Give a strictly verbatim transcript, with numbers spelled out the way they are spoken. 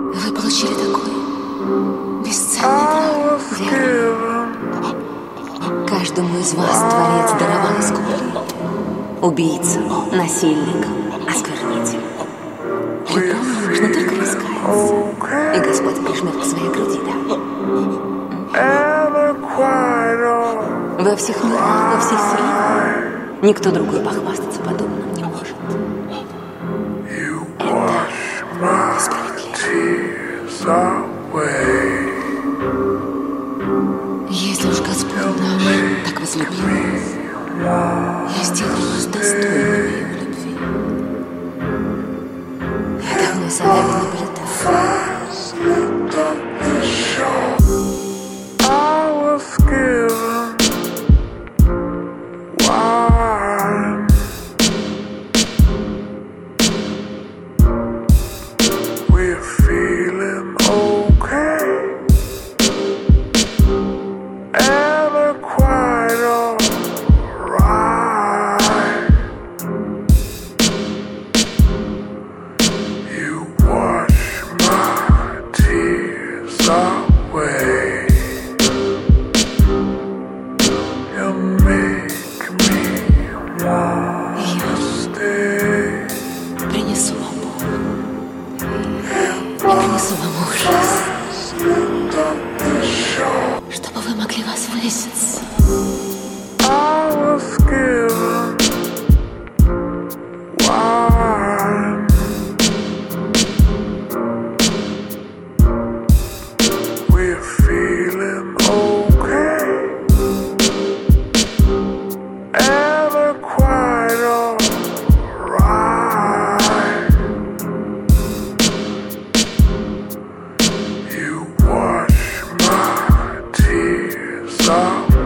Вы получили такой бесценный дар, верно? Каждому из вас Творец даровал искупление. Убийцам, насильникам, осквернителям. Любому нужно только раскаяться, и Господь прижмет к своей груди, да? Во всех мирах, во всей вселенной никто другой похвастаться подобным не может. Это справедливо. Если уж Господь наш так возлюбил, я сделаю вас достойными Его любви. Я давно за вами наблюдаю. Принесу вам боль. Я принесу вам ужас, чтобы вы могли возвыситься. Wash my tears away.